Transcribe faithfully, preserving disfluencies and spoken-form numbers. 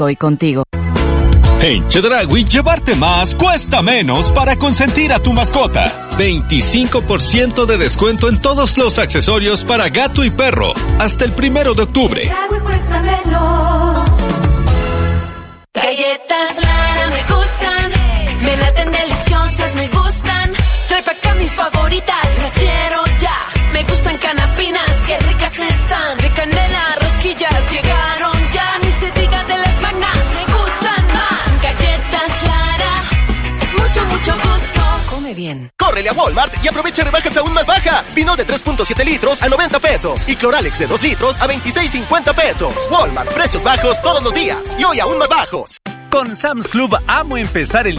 Estoy contigo. En Chedraui, llevarte más cuesta menos para consentir a tu mascota. veinticinco por ciento de descuento en todos los accesorios para gato y perro. Hasta el primero de octubre. Chedraui cuesta menos. Galletas Lara me gustan. Me laten deliciosas, me gustan. Trae pa' acá mis favoritas, las quiero ya. Me gustan canapinas, qué ricas están. De canela, rosquillas llegaron ya. Ni se diga de las magnas, me gustan más. Galletas Lara, es mucho, mucho gusto. Come bien. Córrele a Walmart y aprovecha rebajas aún más bajas. Vino de tres punto siete litros a noventa pesos. Y Cloralex de dos litros a veintiséis cincuenta pesos. Walmart, precios bajos todos los días. Y hoy aún más bajos. Con Sam's Club amo empezar el